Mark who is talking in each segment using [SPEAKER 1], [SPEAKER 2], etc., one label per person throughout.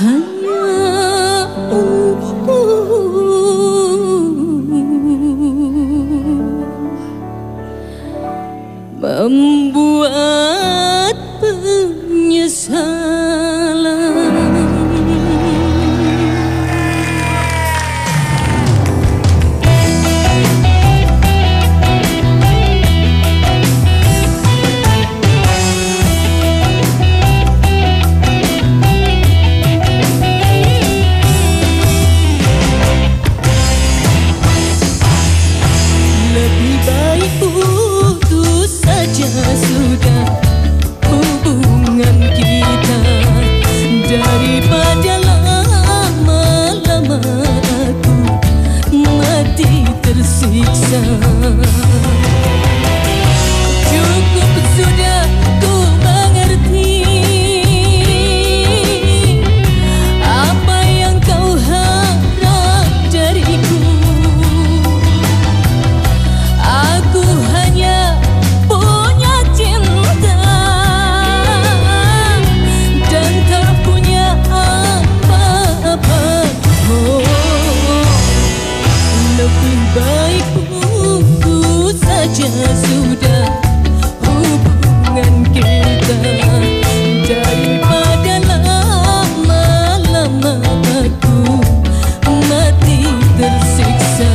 [SPEAKER 1] hanya untuk membuat penyesalan. Sudah hubungan kita, daripada lama-lama aku mati tersiksa. Cukup sudah ku mengerti apa yang kau harap dariku. Aku hanya baik putus saja sudah hubungan kita, daripada lama-lama aku mati tersiksa.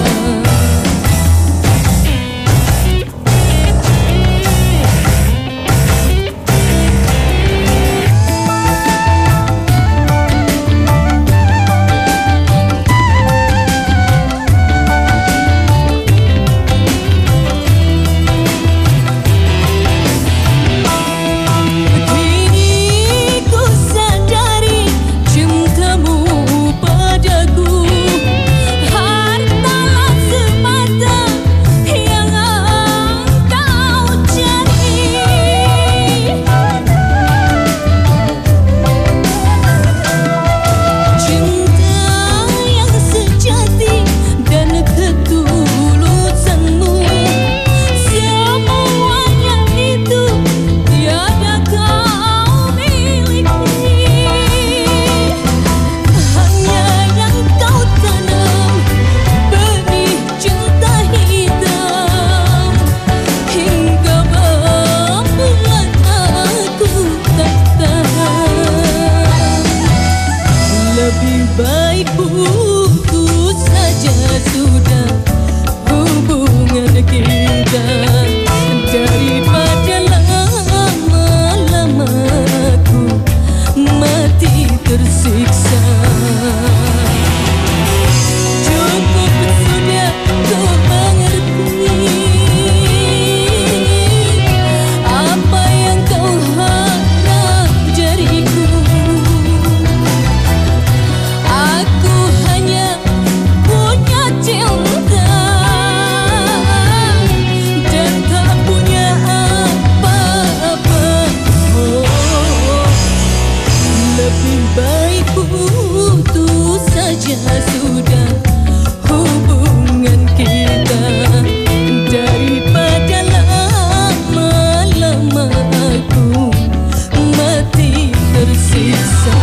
[SPEAKER 1] Lebih baik putus saja sudah hubungan kita, daripada lama-lama aku mati tersiksa. Cukup sudah ku mengerti apa yang kau harap dariku. Aku hanya punya cinta dan tak punya apa-apa. Lebih baik putus saja sudah hubungan kita, daripada lama-lama aku mati tersiksa.